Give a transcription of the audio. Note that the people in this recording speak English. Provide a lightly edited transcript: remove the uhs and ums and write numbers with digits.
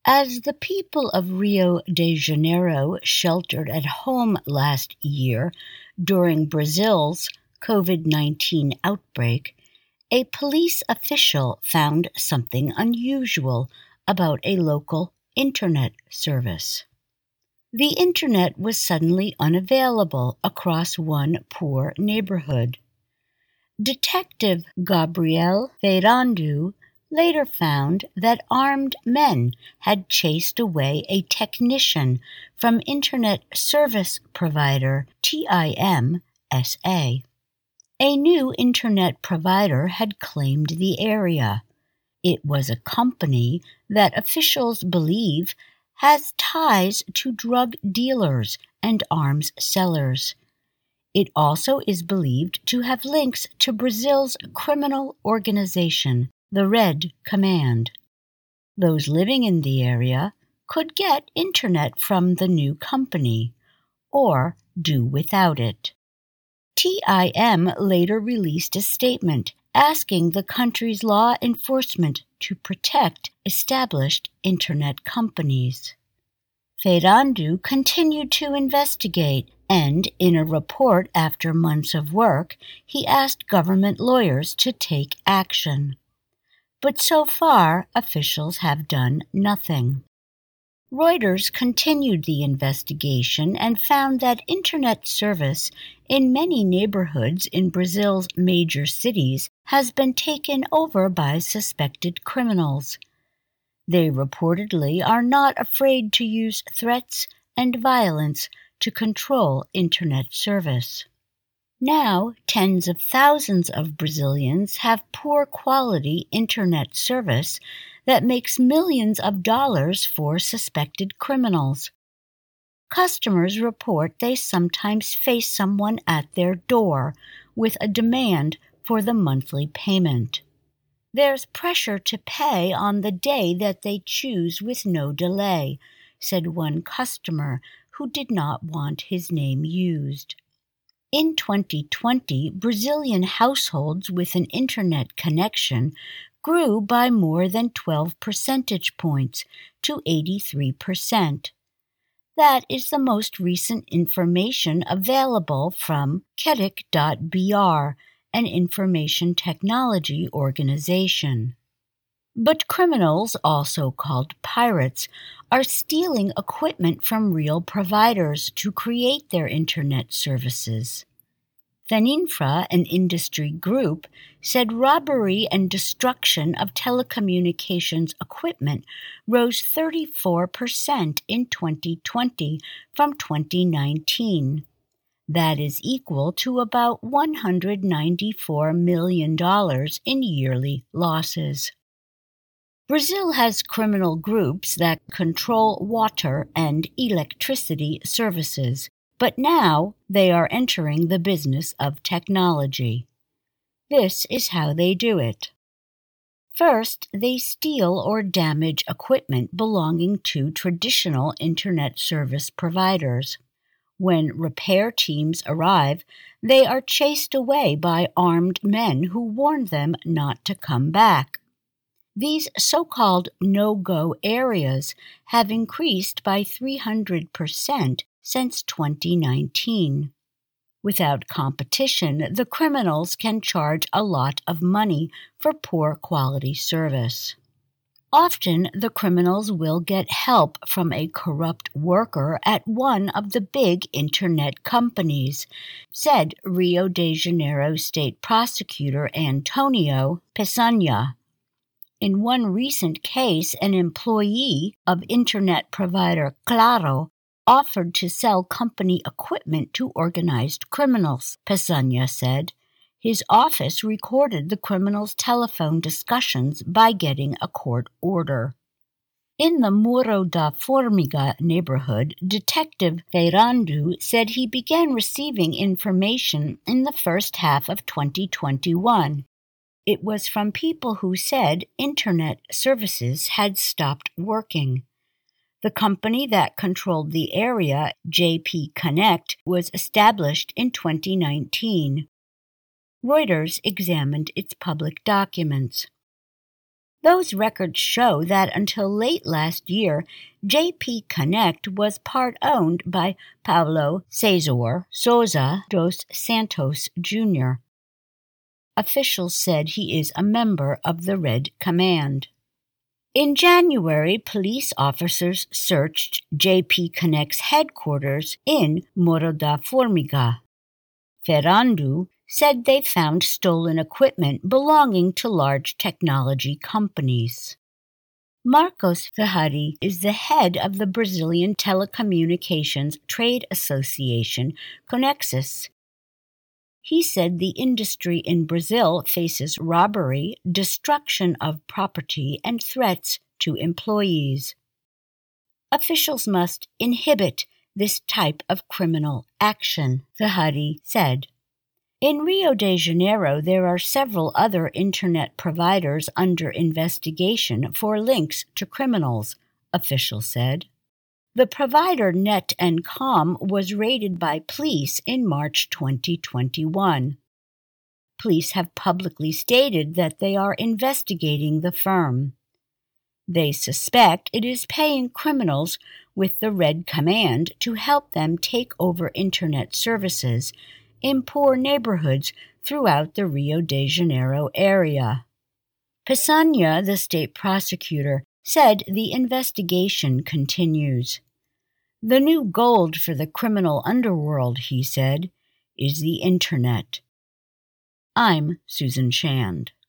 As the people of Rio de Janeiro sheltered at home last year during Brazil's COVID-19 outbreak, a police official found something unusual about a local internet service. The internet was suddenly unavailable across one poor neighborhood. Detective Gabriel Ferrando later found that armed men had chased away a technician from internet service provider TIM-SA. A new internet provider had claimed the area. It was a company that officials believe has ties to drug dealers and arms sellers. It also is believed to have links to Brazil's criminal organization, the Red Command. Those living in the area could get internet from the new company, or do without it. TIM later released a statement asking the country's law enforcement to protect established internet companies. Ferrando continued to investigate, and in a report after months of work, he asked government lawyers to take action. But so far, officials have done nothing. Reuters continued the investigation and found that internet service in many neighborhoods in Brazil's major cities has been taken over by suspected criminals. They reportedly are not afraid to use threats and violence to control internet service. Now, tens of thousands of Brazilians have poor quality internet service that makes millions of dollars for suspected criminals. Customers report they sometimes face someone at their door with a demand for the monthly payment. There's pressure to pay on the day that they choose with no delay, said one customer who did not want his name used. In 2020, Brazilian households with an internet connection grew by more than 12 percentage points to 83%. That is the most recent information available from Keric.br, an information technology organization. But criminals, also called pirates, are stealing equipment from real providers to create their internet services. Feninfra, an industry group, said robbery and destruction of telecommunications equipment rose 34% in 2020 from 2019. That is equal to about $194 million in yearly losses. Brazil has criminal groups that control water and electricity services, but now they are entering the business of technology. This is how they do it. First, they steal or damage equipment belonging to traditional internet service providers. When repair teams arrive, they are chased away by armed men who warn them not to come back. These so-called no-go areas have increased by 300% since 2019. Without competition, the criminals can charge a lot of money for poor quality service. Often, the criminals will get help from a corrupt worker at one of the big internet companies, said Rio de Janeiro State Prosecutor Antonio Peçanha. In one recent case, an employee of internet provider Claro offered to sell company equipment to organized criminals, Peçanha said. His office recorded the criminals' telephone discussions by getting a court order. In the Morro da Formiga neighborhood, Detective Ferrando said he began receiving information in the first half of 2021. It was from people who said internet services had stopped working. The company that controlled the area, JP Connect, was established in 2019. Reuters examined its public documents. Those records show that until late last year, JP Connect was part-owned by Paulo Cesar Souza dos Santos Jr. Officials said he is a member of the Red Command. In January, police officers searched JP Connect's headquarters in Morro da Formiga. Ferrando said they found stolen equipment belonging to large technology companies. Marcos Ferrari is the head of the Brazilian telecommunications trade association Conexis. He said the industry in Brazil faces robbery, destruction of property, and threats to employees. Officials must inhibit this type of criminal action, Ferrari said. In Rio de Janeiro, there are several other Internet providers under investigation for links to criminals, officials said. The provider Net&Com was raided by police in March 2021. Police have publicly stated that they are investigating the firm. They suspect it is paying criminals with the Red Command to help them take over Internet services in poor neighborhoods throughout the Rio de Janeiro area. Peçanha, the state prosecutor, said the investigation continues. The new gold for the criminal underworld, he said, is the Internet. I'm Susan Shand.